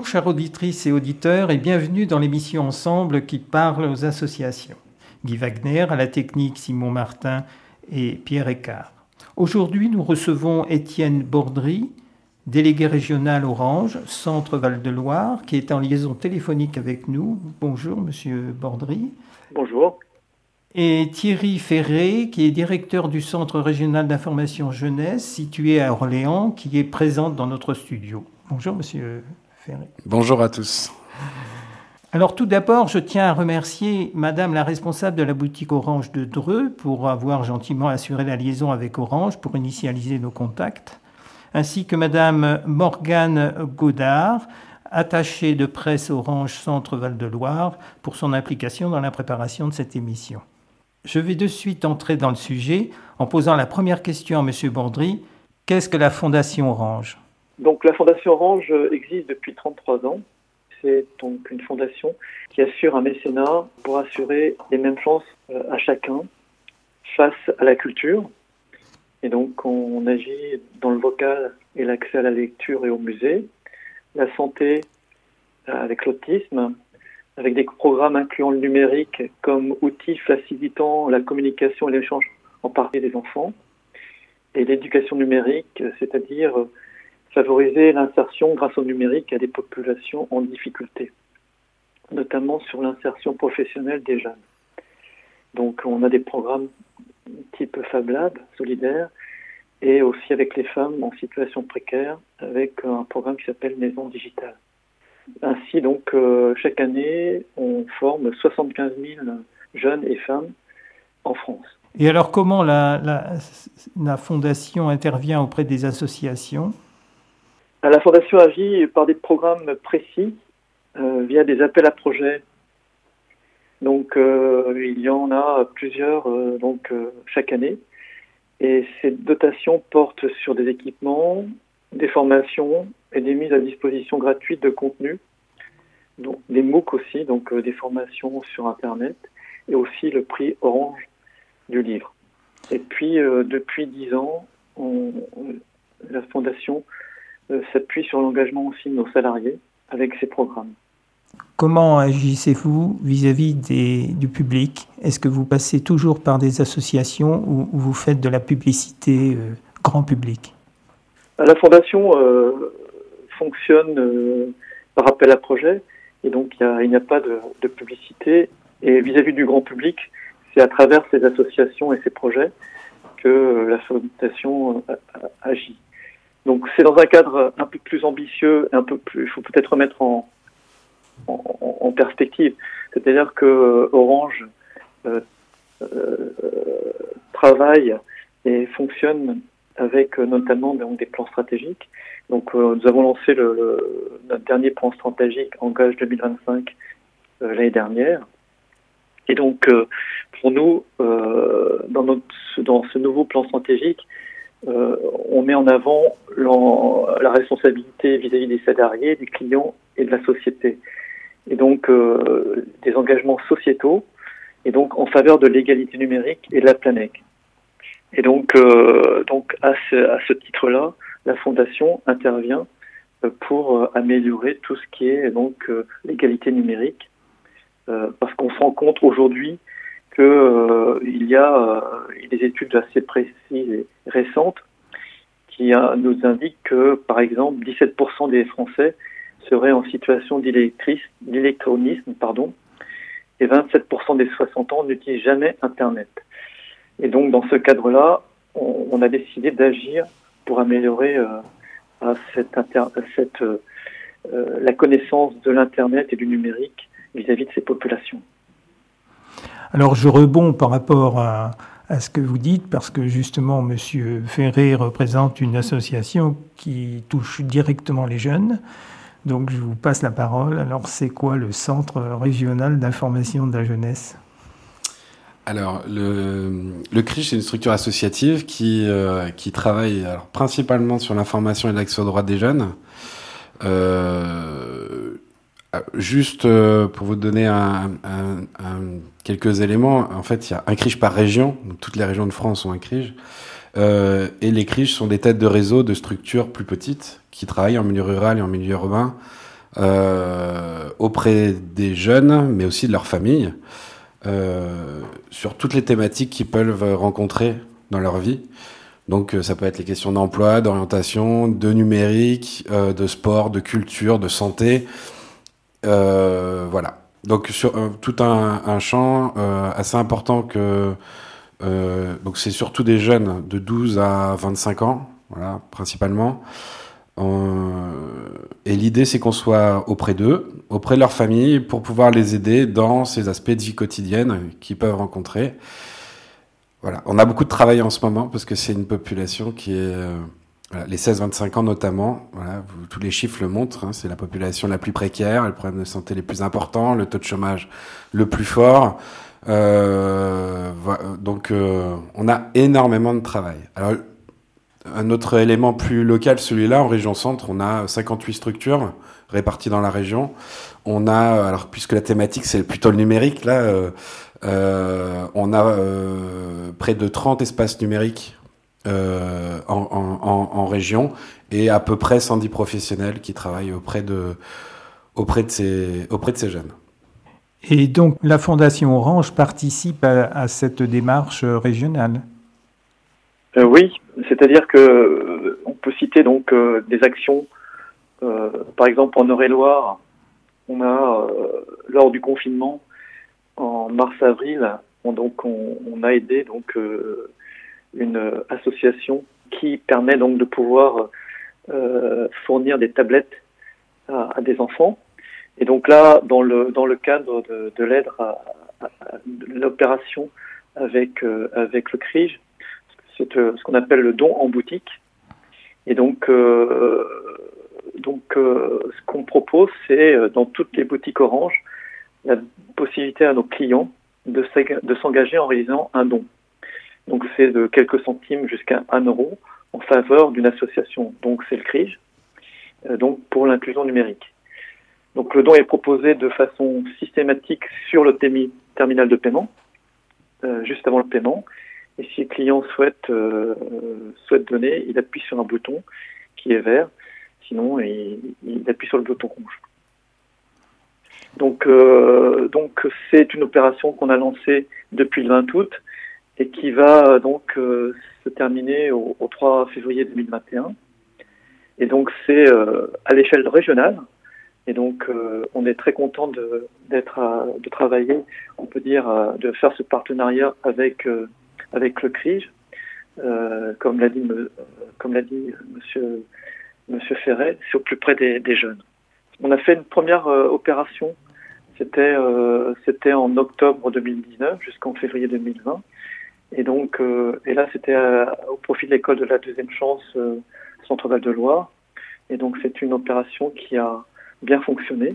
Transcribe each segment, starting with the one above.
Bonjour chères auditrices et auditeurs et bienvenue dans l'émission Ensemble qui parle aux associations. Guy Wagner à la technique, Simon Martin et Pierre Écart. Aujourd'hui nous recevons Étienne Bordry, délégué régional Orange, Centre Val-de-Loire, qui est en liaison téléphonique avec nous. Bonjour monsieur Bordry. Bonjour. Et Thierry Ferré, qui est directeur du Centre régional d'information jeunesse, situé à Orléans, qui est présent dans notre studio. Bonjour monsieur Ferré. Bonjour à tous. Alors tout d'abord, je tiens à remercier madame la responsable de la boutique Orange de Dreux pour avoir gentiment assuré la liaison avec Orange pour initialiser nos contacts, ainsi que madame Morgane Godard, attachée de presse Orange Centre Val-de-Loire, pour son implication dans la préparation de cette émission. Je vais de suite entrer dans le sujet en posant la première question à monsieur Bordry. Qu'est-ce que la Fondation Orange ? Donc la Fondation Orange existe depuis 33 ans. C'est donc une fondation qui assure un mécénat pour assurer les mêmes chances à chacun face à la culture. Et donc on agit dans le vocal et l'accès à la lecture et au musée, la santé avec l'autisme, avec des programmes incluant le numérique comme outil facilitant la communication et l'échange en partie des enfants, et l'éducation numérique, c'est-à-dire favoriser l'insertion grâce au numérique à des populations en difficulté, notamment sur l'insertion professionnelle des jeunes. Donc on a des programmes type Fab Lab, solidaire, et aussi avec les femmes en situation précaire, avec un programme qui s'appelle Maison Digitale. Ainsi, donc, chaque année, on forme 75 000 jeunes et femmes en France. Et alors, comment la Fondation intervient auprès des associations ? La Fondation agit par des programmes précis, via des appels à projets. Donc, il y en a plusieurs chaque année. Et ces dotations portent sur des équipements, des formations et des mises à disposition gratuites de contenu, donc des MOOC aussi, donc des formations sur Internet, et aussi le prix Orange du livre. Et puis, depuis 10 ans, la Fondation s'appuie sur l'engagement aussi de nos salariés avec ces programmes. Comment agissez-vous vis-à-vis du public ? Est-ce que vous passez toujours par des associations ou vous faites de la publicité grand public ? La Fondation fonctionne par appel à projet, et donc il n'y a pas de publicité. Et vis-à-vis du grand public, c'est à travers ces associations et ces projets que la Fondation agit. Donc c'est dans un cadre un peu plus ambitieux, il faut peut-être remettre en perspective. C'est-à-dire que Orange travaille et fonctionne avec notamment des plans stratégiques. Donc nous avons lancé notre dernier plan stratégique Engage 2025 l'année dernière. Et donc pour nous, dans ce nouveau plan stratégique, on met en avant la responsabilité vis-à-vis des salariés, des clients et de la société. Et donc des engagements sociétaux, et donc en faveur de l'égalité numérique et de la planète. Et donc à ce titre-là, la Fondation intervient pour améliorer tout ce qui est donc l'égalité numérique, parce qu'on se rend compte aujourd'hui que il y a des études assez précises et récentes qui nous indiquent que, par exemple, 17% des Français seraient en situation d'illectronisme, et 27% des 60 ans n'utilisent jamais Internet. Et donc, dans ce cadre-là, on a décidé d'agir pour améliorer la connaissance de l'Internet et du numérique vis-à-vis de ces populations. Alors, je rebonds par rapport à ce que vous dites, parce que justement, M. Ferré représente une association qui touche directement les jeunes. Donc, je vous passe la parole. Alors, c'est quoi le Centre régional d'information de la jeunesse ? Alors, le CRIJ, c'est une structure associative qui travaille principalement sur l'information et l'accès aux droits des jeunes. Juste pour vous donner quelques éléments, en fait, il y a un CRIJ par région, donc toutes les régions de France ont un CRIJ, et les CRIJ sont des têtes de réseau de structures plus petites qui travaillent en milieu rural et en milieu urbain auprès des jeunes, mais aussi de leurs familles, sur toutes les thématiques qu'ils peuvent rencontrer dans leur vie. Donc ça peut être les questions d'emploi, d'orientation, de numérique, de sport, de culture, de santé. Voilà. Donc sur tout un champ assez important que donc c'est surtout des jeunes de 12 à 25 ans, voilà, principalement. Et l'idée, c'est qu'on soit auprès d'eux, auprès de leur famille, pour pouvoir les aider dans ces aspects de vie quotidienne qu'ils peuvent rencontrer. Voilà. On a beaucoup de travail en ce moment, parce que c'est une population qui est... voilà, les 16-25 ans notamment, voilà, tous les chiffres le montrent, hein, c'est la population la plus précaire, les problèmes de santé les plus importants, le taux de chômage le plus fort. Donc, on a énormément de travail. Alors, un autre élément plus local, celui-là, en région centre, on a 58 structures réparties dans la région. On a, alors puisque la thématique c'est plutôt le numérique, là, on a près de 30 espaces numériques en région et à peu près 110 professionnels qui travaillent auprès de ces jeunes. Et donc la Fondation Orange participe à cette démarche régionale. Oui, c'est-à-dire que on peut citer donc des actions. Par exemple, en Eure-et-Loire, on a lors du confinement en mars-avril, on a aidé donc une association qui permet donc de pouvoir fournir des tablettes à des enfants. Et donc là, dans le cadre de l'aide à l'opération avec le CRIJ, c'est ce qu'on appelle le don en boutique. Et donc, ce qu'on propose, c'est dans toutes les boutiques Orange, la possibilité à nos clients de s'engager en réalisant un don. Donc c'est de quelques centimes jusqu'à 1 euro en faveur d'une association. Donc c'est le CRIJ, donc pour l'inclusion numérique. Donc le don est proposé de façon systématique sur le terminal de paiement, juste avant le paiement. Et si le client souhaite donner, il appuie sur un bouton qui est vert. Sinon, il appuie sur le bouton rouge. Donc c'est une opération qu'on a lancée depuis le 20 août et qui va donc se terminer au 3 février 2021. Et donc c'est à l'échelle régionale. Et donc on est très content de travailler, on peut dire, de faire ce partenariat avec le CRIJ, comme l'a dit Monsieur Ferret, c'est au plus près des jeunes. On a fait une première opération, c'était en octobre 2019 jusqu'en février 2020, et donc et là c'était au profit de l'école de la deuxième chance Centre Val de Loire, et donc c'est une opération qui a bien fonctionné.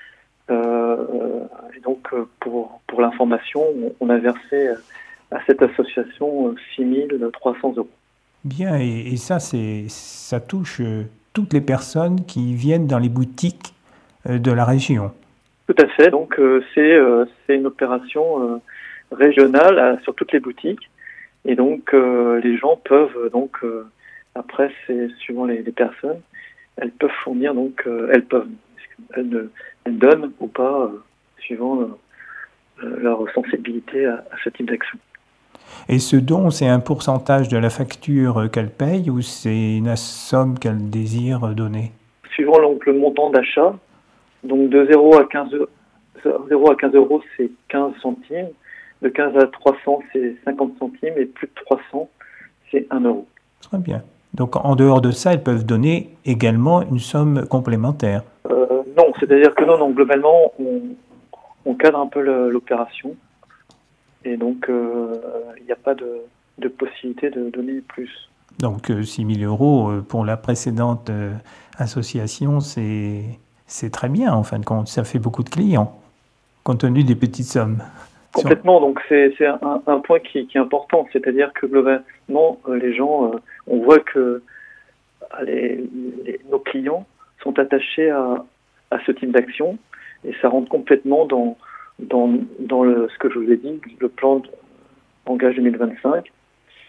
Et donc pour l'information, on a versé à cette association 6 300 euros. Bien, et ça touche toutes les personnes qui viennent dans les boutiques de la région. Tout à fait. Donc c'est une opération régionale sur toutes les boutiques, et donc les gens peuvent donc après c'est suivant les personnes, elles peuvent fournir elles donnent ou pas suivant leur sensibilité à ce type d'action. Et ce don, c'est un pourcentage de la facture qu'elle paye ou c'est une somme qu'elle désire donner? Suivant donc le montant d'achat, donc de 0 à 15 euros, c'est 15 centimes, de 15 à 300, c'est 50 centimes, et plus de 300, c'est 1 euro. Très bien. Donc en dehors de ça, elles peuvent donner également une somme complémentaire? Non, c'est-à-dire que non, globalement, on cadre un peu l'opération. Et donc, il n'y a pas de possibilité de donner plus. Donc, 6 000 euros pour la précédente association, c'est très bien, en fin de compte. Ça fait beaucoup de clients, compte tenu des petites sommes. Complètement. Donc, c'est un point qui est important. C'est-à-dire que, globalement, les gens, on voit que nos clients sont attachés à ce type d'action. Et ça rentre complètement dans ce que je vous ai dit, le plan Engage 2025,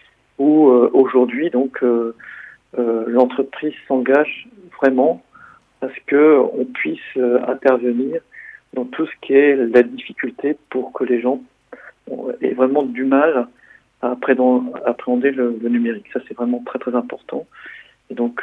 où aujourd'hui donc l'entreprise s'engage vraiment à ce qu'on puisse intervenir dans tout ce qui est la difficulté pour que les gens aient vraiment du mal à appréhender le numérique. Ça, c'est vraiment très très important. Et donc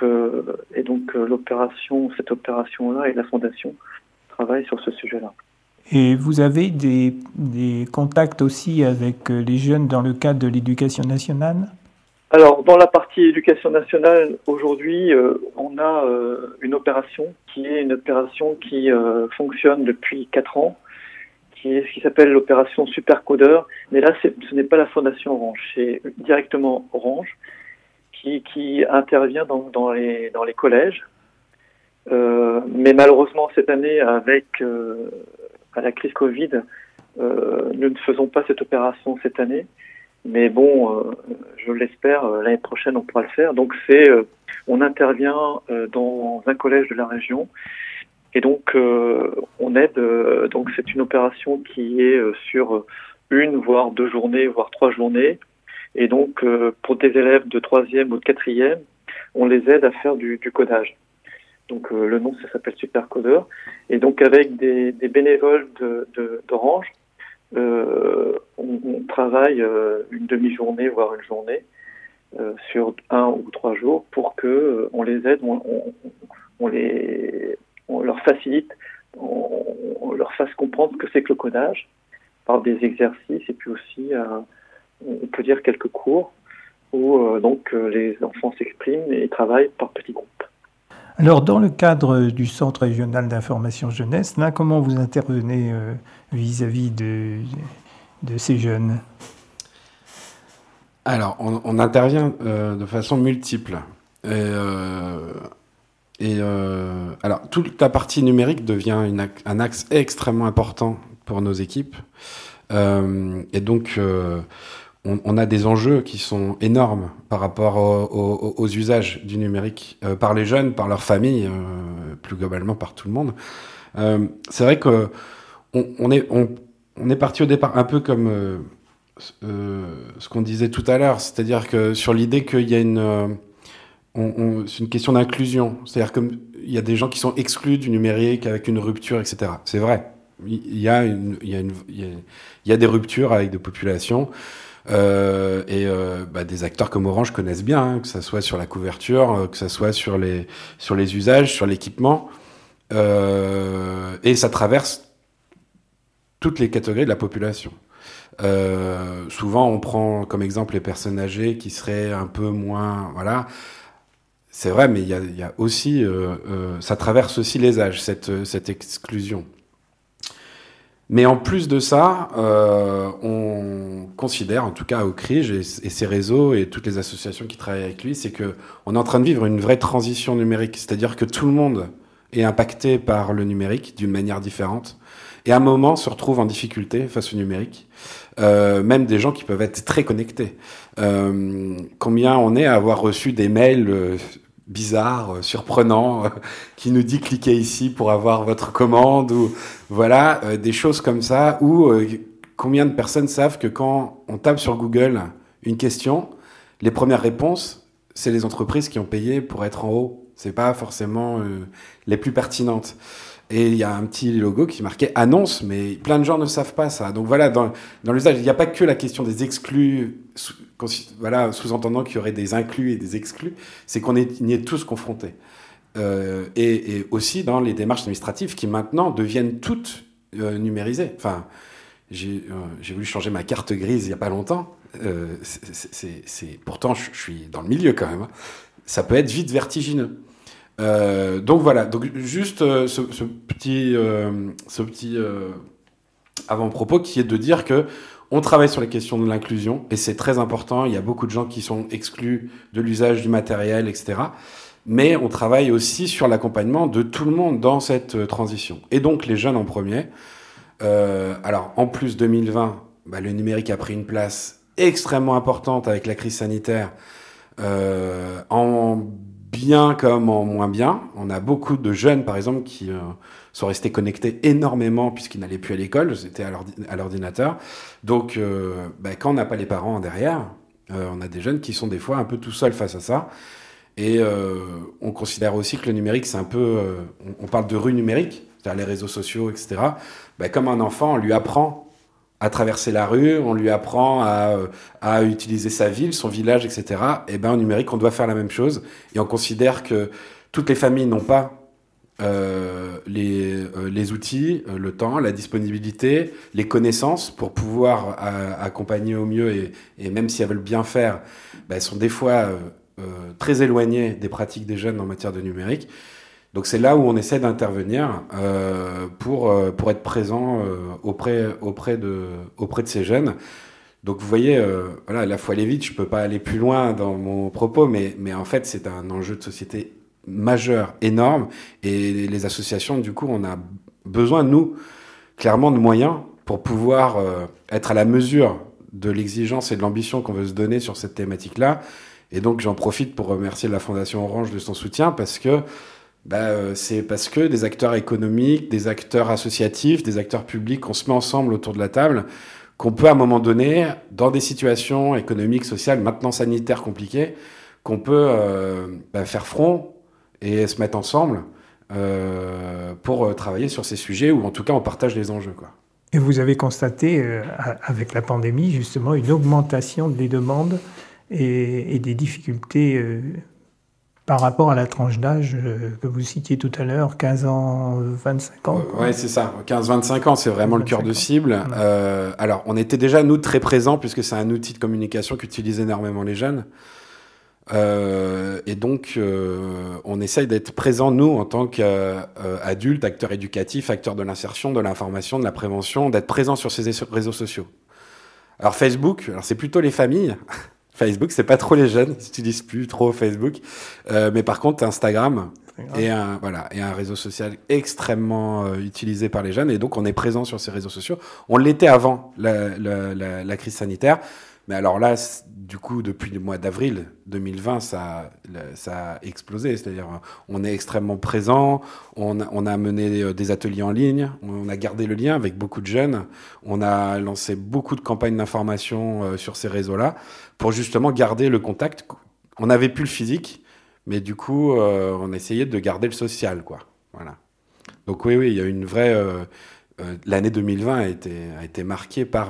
cette opération-là et la Fondation travaillent sur ce sujet-là. Et vous avez des contacts aussi avec les jeunes dans le cadre de l'éducation nationale ? Alors, dans la partie éducation nationale, aujourd'hui, on a une opération qui fonctionne depuis 4 ans, qui s'appelle l'opération Supercodeur. Mais là, ce n'est pas la Fondation Orange, c'est directement Orange qui intervient dans les collèges. Mais malheureusement, cette année, avec à la crise Covid, nous ne faisons pas cette opération cette année. Mais bon, je l'espère, l'année prochaine, on pourra le faire. Donc, on intervient dans un collège de la région. Et donc, on aide. Donc, c'est une opération qui est sur 1, voire 2 journées, voire 3 journées. Et donc, pour des élèves de 3e ou de 4e, on les aide à faire du codage. Donc, le nom, ça s'appelle Supercodeur. Et donc, avec des bénévoles d'Orange, on travaille une demi-journée, voire une journée, sur 1 ou 3 jours pour que on les aide, on leur facilite, on leur fasse comprendre ce que c'est que le codage par des exercices et puis aussi, on peut dire quelques cours où donc les enfants s'expriment et travaillent par petits groupes. Alors, dans le cadre du Centre régional d'information jeunesse, là, comment vous intervenez vis-à-vis de ces jeunes ? Alors, on intervient de façon multiple. Alors, toute la partie numérique devient un axe extrêmement important pour nos équipes. Et donc, on a des enjeux qui sont énormes par rapport aux usages du numérique par les jeunes, par leurs familles, plus globalement par tout le monde. C'est vrai que on est parti au départ un peu comme ce qu'on disait tout à l'heure, c'est-à-dire que sur l'idée qu'il y a c'est une question d'inclusion, c'est-à-dire qu'il y a des gens qui sont exclus du numérique avec une rupture, etc. C'est vrai, il y a des ruptures avec des populations. Des acteurs comme Orange connaissent bien, hein, que ça soit sur la couverture, que ça soit sur les usages, sur l'équipement, et ça traverse toutes les catégories de la population. Souvent, on prend comme exemple les personnes âgées qui seraient un peu moins, voilà. C'est vrai, mais il y a aussi, ça traverse aussi les âges, cette exclusion. Mais en plus de ça, on considère, en tout cas au CRIJ et ses réseaux et toutes les associations qui travaillent avec lui, c'est que on est en train de vivre une vraie transition numérique. C'est-à-dire que tout le monde est impacté par le numérique d'une manière différente. Et à un moment, se retrouve en difficulté face au numérique. Même des gens qui peuvent être très connectés. Combien on est à avoir reçu des mails bizarre, surprenant, qui nous dit cliquez ici pour avoir votre commande, ou voilà, des choses comme ça, ou combien de personnes savent que quand on tape sur Google une question, les premières réponses, c'est les entreprises qui ont payé pour être en haut. C'est pas forcément les plus pertinentes. Et il y a un petit logo qui marquait annonce, mais plein de gens ne savent pas ça. Donc voilà, dans l'usage, il n'y a pas que la question des exclus, sous-entendant qu'il y aurait des inclus et des exclus, c'est qu'on y est tous confrontés. Et aussi dans les démarches administratives qui maintenant deviennent toutes numérisées. Enfin, j'ai voulu changer ma carte grise il n'y a pas longtemps. Pourtant, je suis dans le milieu quand même. Hein. Ça peut être vite vertigineux. Donc voilà, donc juste ce petit avant-propos qui est de dire que on travaille sur les questions de l'inclusion et c'est très important. Il y a beaucoup de gens qui sont exclus de l'usage du matériel, etc. Mais on travaille aussi sur l'accompagnement de tout le monde dans cette transition. Et donc les jeunes en premier. Alors en plus 2020, le numérique a pris une place extrêmement importante avec la crise sanitaire. En bien comme en moins bien. On a beaucoup de jeunes, par exemple, qui sont restés connectés énormément puisqu'ils n'allaient plus à l'école, c'était à l'ordinateur. Donc, quand on n'a pas les parents derrière, on a des jeunes qui sont des fois un peu tout seuls face à ça. Et on considère aussi que le numérique, c'est un peu... on parle de rue numérique, c'est-à-dire les réseaux sociaux, etc. Comme un enfant, on lui apprend à traverser la rue, on lui apprend à utiliser sa ville, son village, etc. Et en numérique, on doit faire la même chose. Et on considère que toutes les familles n'ont pas les outils, le temps, la disponibilité, les connaissances pour pouvoir accompagner au mieux et même si elles veulent bien faire, elles sont des fois très éloignées des pratiques des jeunes en matière de numérique. Donc c'est là où on essaie d'intervenir pour être présent auprès de ces jeunes. Donc vous voyez, voilà, la fois aller vite, je peux pas aller plus loin dans mon propos, mais en fait c'est un enjeu de société majeur, énorme, et les associations, du coup, on a besoin, nous, clairement, de moyens pour pouvoir être à la mesure de l'exigence et de l'ambition qu'on veut se donner sur cette thématique-là. Et donc, j'en profite pour remercier la Fondation Orange de son soutien, parce que c'est parce que des acteurs économiques, des acteurs associatifs, des acteurs publics, on se met ensemble autour de la table, qu'on peut, à un moment donné, dans des situations économiques, sociales, maintenant sanitaires compliquées, qu'on peut faire front et se mettre ensemble pour travailler sur ces sujets, ou en tout cas on partage les enjeux, quoi. Et vous avez constaté, avec la pandémie, justement, une augmentation des demandes et des difficultés par rapport à la tranche d'âge que vous citiez tout à l'heure, 15 ans, 25 ans. Oui, c'est ça. 15-25 ans, c'est vraiment le cœur de cible. Alors, on était déjà, nous, très présents, puisque c'est un outil de communication qu'utilisent énormément les jeunes. Et donc, on essaye d'être présents, nous, en tant qu'adultes, acteurs éducatifs, acteurs de l'insertion, de l'information, de la prévention, d'être présents sur ces réseaux sociaux. Alors, Facebook, c'est plutôt les familles. Facebook, c'est pas trop les jeunes, ils n'utilisent plus trop Facebook. Mais par contre, Instagram est un réseau social extrêmement utilisé par les jeunes. Et donc, on est présent sur ces réseaux sociaux. On l'était avant la crise sanitaire. Mais alors là, du coup, depuis le mois d'avril 2020, ça a explosé. C'est-à-dire, on est extrêmement présent. On a mené des ateliers en ligne. On a gardé le lien avec beaucoup de jeunes. On a lancé beaucoup de campagnes d'information sur ces réseaux-là pour justement garder le contact. On n'avait plus le physique, mais du coup, on essayait de garder le social, quoi. Voilà. Donc oui, il y a une vraie... l'année 2020 a été marquée par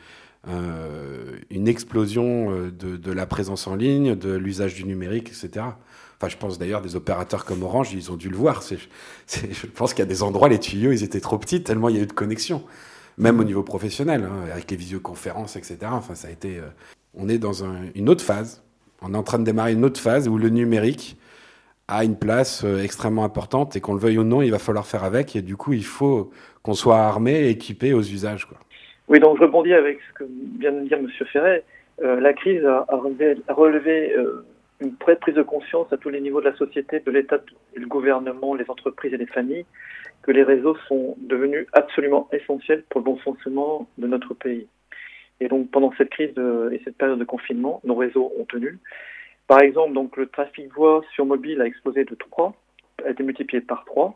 une explosion de la présence en ligne, de l'usage du numérique, etc. Enfin, je pense d'ailleurs des opérateurs comme Orange, ils ont dû le voir. Je pense qu'il y a des endroits, les tuyaux, ils étaient trop petits, tellement il y a eu de connexion. Même au niveau professionnel, avec les visioconférences, etc. Enfin, ça a été... on est dans une autre phase. On est en train de démarrer une autre phase où le numérique a une place extrêmement importante et qu'on le veuille ou non, il va falloir faire avec. Et du coup, il faut qu'on soit armé et équipé aux usages, quoi. Oui, donc je rebondis avec ce que vient de dire M. Ferret. La crise a relevé une vraie prise de conscience à tous les niveaux de la société, de l'État, le gouvernement, les entreprises et les familles, que les réseaux sont devenus absolument essentiels pour le bon fonctionnement de notre pays. Et donc pendant cette crise et cette période de confinement, nos réseaux ont tenu. Par exemple, donc le trafic voix sur mobile a explosé de 3, a été multiplié par 3.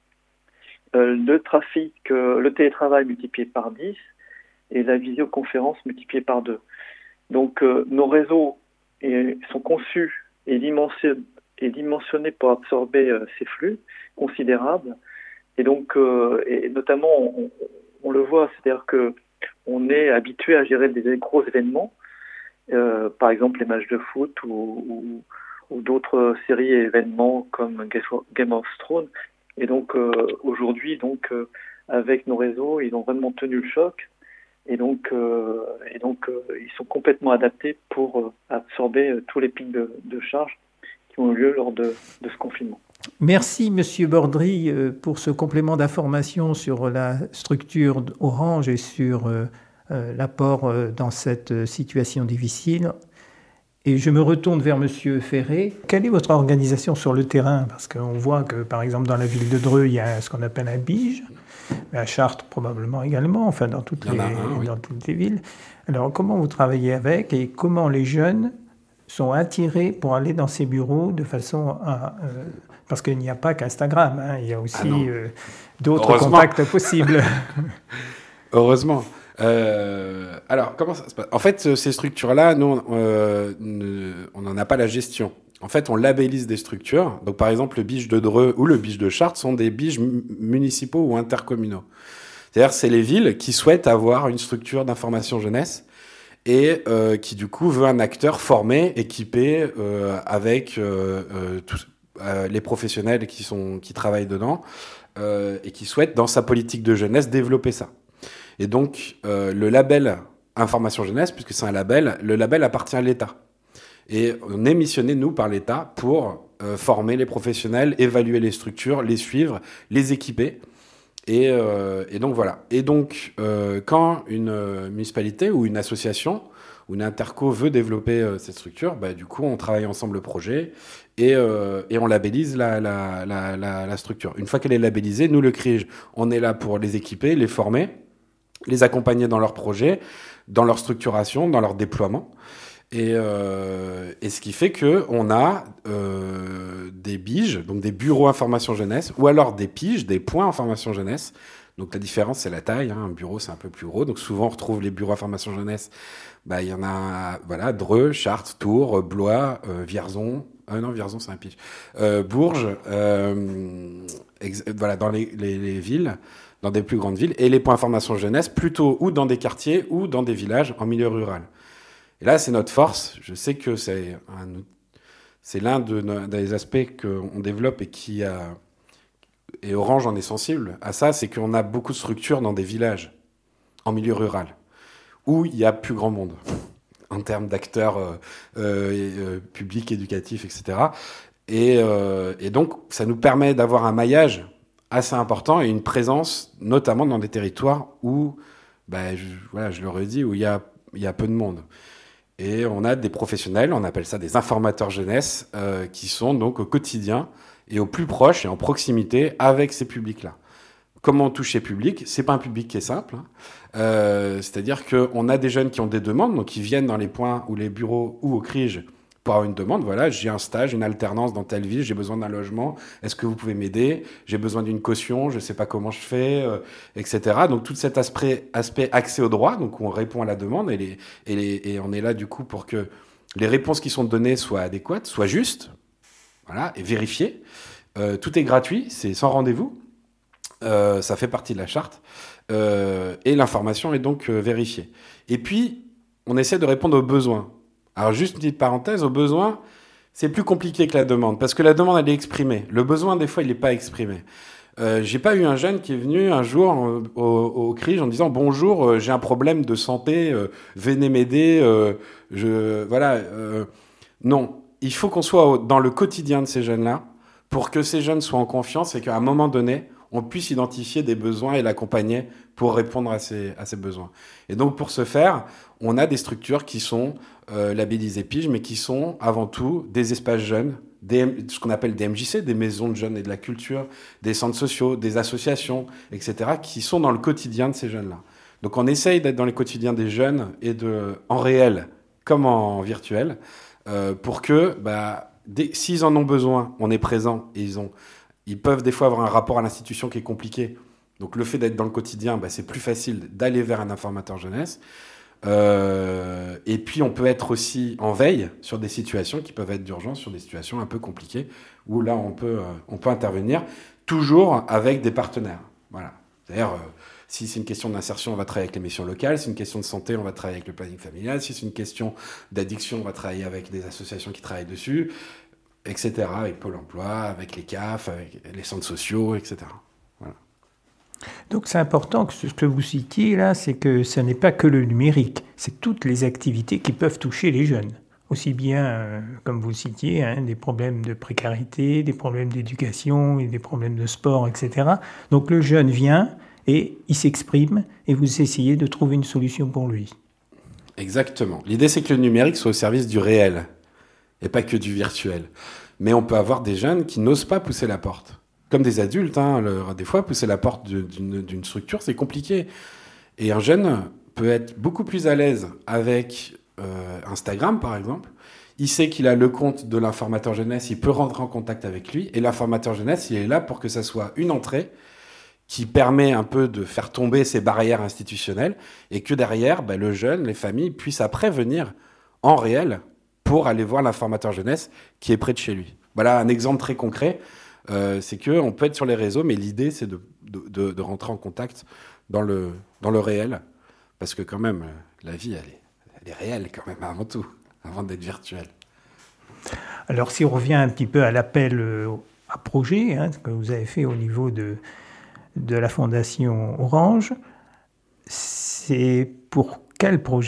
Le télétravail multiplié par 10. Et la visioconférence multipliée par 2. Donc nos réseaux sont conçus et dimensionnés pour absorber ces flux considérables. Et donc, et notamment, on le voit, c'est-à-dire que on est habitué à gérer des gros événements, par exemple les matchs de foot ou d'autres séries et événements comme Game of Thrones. Et donc aujourd'hui, avec nos réseaux, ils ont vraiment tenu le choc. Et donc, ils sont complètement adaptés pour absorber tous les pics de charge qui ont eu lieu lors de ce confinement. Merci, Monsieur Bordry, pour ce complément d'information sur la structure Orange et sur l'apport dans cette situation difficile. Et je me retourne vers Monsieur Ferret. Quelle est votre organisation sur le terrain? Parce qu'on voit que, par exemple, dans la ville de Dreux, il y a ce qu'on appelle un BIGE. Mais à Chartres, probablement également, enfin dans toutes les villes. Alors, comment vous travaillez avec et comment les jeunes sont attirés pour aller dans ces bureaux de façon à... parce qu'il n'y a pas qu'Instagram, il y a aussi d'autres contacts possibles. Heureusement. Alors, comment ça se passe? En fait, ces structures-là, nous, on n'en a pas la gestion. En fait, on labellise des structures. Donc, par exemple, le Bige de Dreux ou le Bige de Chartres sont des biges municipaux ou intercommunaux. C'est-à-dire, c'est les villes qui souhaitent avoir une structure d'information jeunesse et qui, du coup, veut un acteur formé, équipé, avec les professionnels qui travaillent dedans et qui souhaitent, dans sa politique de jeunesse, développer ça. Et donc, le label Information Jeunesse, puisque c'est un label, le label appartient à l'État. Et on est missionné, nous, par l'État pour former les professionnels, évaluer les structures, les suivre, les équiper. Et donc, voilà. Et donc, quand une municipalité ou une association ou une interco veut développer cette structure, bah, du coup, on travaille ensemble le projet et on labellise la structure. Une fois qu'elle est labellisée, nous, le CRIJ, on est là pour les équiper, les former, les accompagner dans leurs projets, dans leur structuration, dans leur déploiement. Et ce qui fait qu'on a des biges, donc des bureaux information jeunesse, ou alors des piges, des points information jeunesse. Donc la différence, c'est la taille. Un bureau, c'est un peu plus gros. Donc souvent, on retrouve les bureaux information jeunesse. Bah, il y en a, voilà, Dreux, Chartres, Tours, Blois, Vierzon. Non, Vierzon, c'est un pige. Bourges, voilà, dans les villes, dans des plus grandes villes. Et les points information jeunesse, plutôt ou dans des quartiers ou dans des villages en milieu rural. Et là, c'est notre force. Je sais que c'est l'un des aspects qu'on développe et Orange en est sensible à ça, c'est qu'on a beaucoup de structures dans des villages, en milieu rural, où il y a plus grand monde, en termes d'acteurs publics, éducatifs, etc. Et donc, ça nous permet d'avoir un maillage assez important et une présence, notamment dans des territoires où, je le redis, où il y a peu de monde. Et on a des professionnels, on appelle ça des informateurs jeunesse, qui sont donc au quotidien et au plus proche et en proximité avec ces publics-là. Comment toucher public ? C'est pas un public qui est simple. C'est-à-dire qu'on a des jeunes qui ont des demandes, donc qui viennent dans les points ou les bureaux ou au CRIJ pour avoir une demande. Voilà, j'ai un stage, une alternance dans telle ville, j'ai besoin d'un logement. Est-ce que vous pouvez m'aider ? J'ai besoin d'une caution, je sais pas comment je fais, etc. Donc tout cet aspect accès au droit, donc on répond à la demande et on est là du coup pour que les réponses qui sont données soient adéquates, soient justes, voilà, et vérifiées. Tout est gratuit, c'est sans rendez-vous. Ça fait partie de la charte. Et l'information est donc vérifiée. Et puis, on essaie de répondre aux besoins. Alors, juste une petite parenthèse, aux besoins, c'est plus compliqué que la demande, parce que la demande, elle est exprimée. Le besoin, des fois, il n'est pas exprimé. J'ai pas eu un jeune qui est venu un jour au CRIJ en disant « Bonjour, j'ai un problème de santé, venez m'aider. » Non, il faut qu'on soit dans le quotidien de ces jeunes-là pour que ces jeunes soient en confiance et qu'à un moment donné, on puisse identifier des besoins et l'accompagner pour répondre à ces besoins. Et donc, pour ce faire, on a des structures qui sont labellisées PIGE, mais qui sont avant tout des espaces jeunes, ce qu'on appelle des MJC, des maisons de jeunes et de la culture, des centres sociaux, des associations, etc., qui sont dans le quotidien de ces jeunes-là. Donc, on essaye d'être dans les quotidiens des jeunes et en réel comme en virtuel, pour que, s'ils en ont besoin, on est présent et ils peuvent des fois avoir un rapport à l'institution qui est compliqué. Donc le fait d'être dans le quotidien, c'est plus facile d'aller vers un informateur jeunesse. Et puis on peut être aussi en veille sur des situations qui peuvent être d'urgence, sur des situations un peu compliquées, où là on peut intervenir, toujours avec des partenaires. Voilà. C'est-à-dire, si c'est une question d'insertion, on va travailler avec les missions locales. Si c'est une question de santé, on va travailler avec le planning familial. Si c'est une question d'addiction, on va travailler avec des associations qui travaillent dessus, etc., avec Pôle emploi, avec les CAF, avec les centres sociaux, etc. Voilà. Donc c'est important que ce que vous citiez là, c'est que ce n'est pas que le numérique, c'est toutes les activités qui peuvent toucher les jeunes. Aussi bien, comme vous citiez, des problèmes de précarité, des problèmes d'éducation, et des problèmes de sport, etc. Donc le jeune vient et il s'exprime et vous essayez de trouver une solution pour lui. Exactement. L'idée, c'est que le numérique soit au service du réel et pas que du virtuel. Mais on peut avoir des jeunes qui n'osent pas pousser la porte. Comme des adultes, des fois, pousser la porte d'une structure, c'est compliqué. Et un jeune peut être beaucoup plus à l'aise avec Instagram, par exemple. Il sait qu'il a le compte de l'informateur jeunesse, il peut rentrer en contact avec lui. Et l'informateur jeunesse, il est là pour que ça soit une entrée qui permet un peu de faire tomber ces barrières institutionnelles et que derrière, le jeune, les familles puissent après venir en réel pour aller voir l'informateur jeunesse qui est près de chez lui. Voilà un exemple très concret. C'est qu'on peut être sur les réseaux, mais l'idée, c'est de rentrer en contact dans le réel. Parce que quand même, la vie, elle est réelle quand même, avant tout, avant d'être virtuelle. Alors, si on revient un petit peu à l'appel à projet que vous avez fait au niveau de la Fondation Orange, c'est pour quel projet ?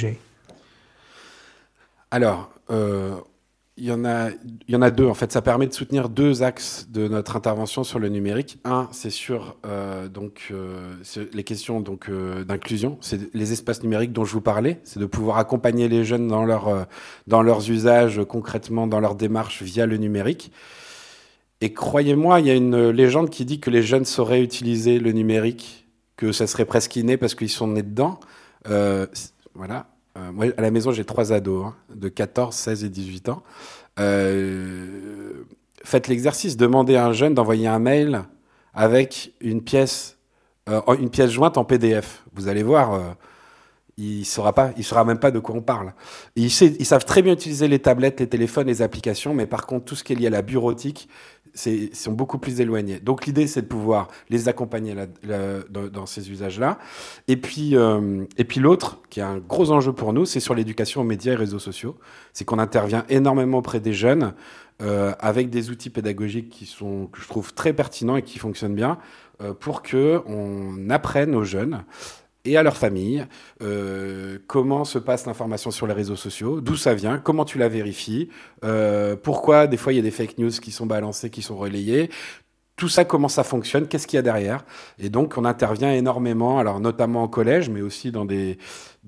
Alors, il y en a deux. En fait, ça permet de soutenir deux axes de notre intervention sur le numérique. Un, c'est sur c'est les questions d'inclusion. C'est les espaces numériques dont je vous parlais. C'est de pouvoir accompagner les jeunes dans leurs usages concrètement, dans leur démarche via le numérique. Et croyez-moi, il y a une légende qui dit que les jeunes sauraient utiliser le numérique, que ça serait presque inné parce qu'ils sont nés dedans. Voilà. Moi, à la maison, j'ai 3 ados, de 14, 16 et 18 ans. Faites l'exercice. Demandez à un jeune d'envoyer un mail avec une pièce jointe en PDF. Vous allez voir, il saura même pas de quoi on parle. Ils savent très bien utiliser les tablettes, les téléphones, les applications, mais par contre, tout ce qui est lié à la bureautique, sont beaucoup plus éloignés. Donc l'idée, c'est de pouvoir les accompagner dans ces usages-là. Et puis l'autre, qui est un gros enjeu pour nous, c'est sur l'éducation aux médias et réseaux sociaux. C'est qu'on intervient énormément auprès des jeunes avec des outils pédagogiques que je trouve très pertinents et qui fonctionnent bien pour qu'on apprenne aux jeunes et à leur famille comment se passe l'information sur les réseaux sociaux, d'où ça vient, comment tu la vérifies, pourquoi des fois il y a des fake news qui sont balancées, qui sont relayées, tout ça, comment ça fonctionne, qu'est-ce qu'il y a derrière. Et donc on intervient énormément, alors notamment en collège, mais aussi dans des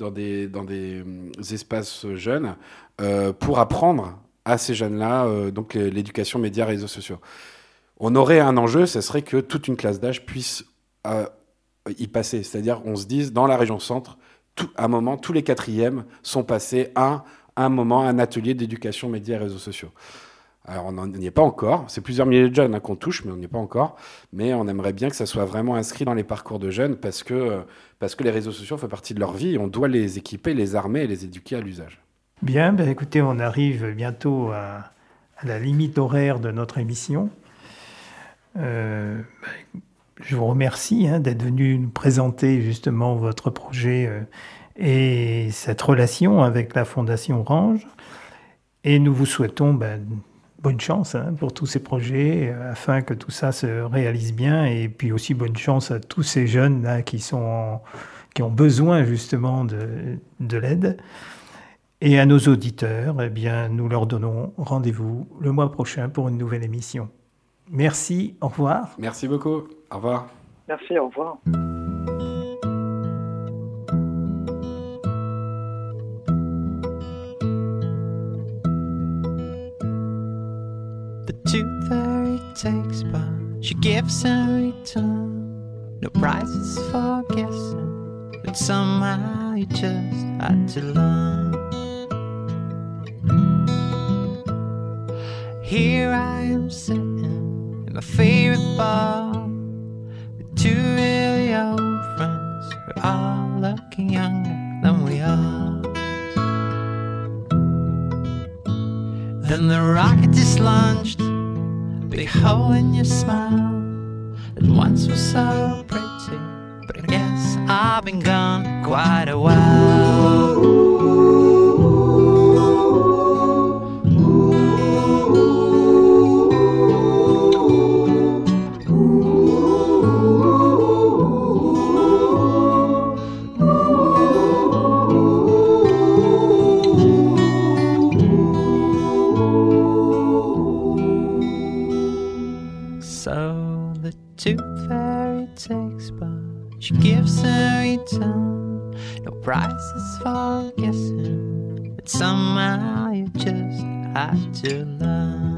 espaces jeunes, pour apprendre à ces jeunes-là donc l'éducation médias, réseaux sociaux. On aurait un enjeu, ce serait que toute une classe d'âge puisse y passer. C'est-à-dire, on se dise, dans la région centre, à un moment, tous les 4e sont passés à un moment, un atelier d'éducation médias et réseaux sociaux. Alors, on n'y est pas encore. C'est plusieurs milliers de jeunes qu'on touche, mais on n'y est pas encore. Mais on aimerait bien que ça soit vraiment inscrit dans les parcours de jeunes parce que les réseaux sociaux font partie de leur vie. On doit les équiper, les armer et les éduquer à l'usage. Bien, écoutez, on arrive bientôt à la limite horaire de notre émission. Je vous remercie d'être venu nous présenter justement votre projet et cette relation avec la Fondation Orange. Et nous vous souhaitons bonne chance pour tous ces projets afin que tout ça se réalise bien. Et puis aussi bonne chance à tous ces jeunes là, qui ont besoin justement de l'aide. Et à nos auditeurs, nous leur donnons rendez-vous le mois prochain pour une nouvelle émission. Merci, au revoir. Merci beaucoup, au revoir. Merci, au revoir. The tooth fairy takes but she gives in return. No prizes for guessing, but somehow you just had to learn. Here I am sitting in my favorite bar with 2 really old friends who are all looking younger than we are. Then the rocket dislodged a big hole in your smile that once was so pretty, but I guess I've been gone quite a while. She gives in return, no prizes for guessing, but somehow you just had to learn.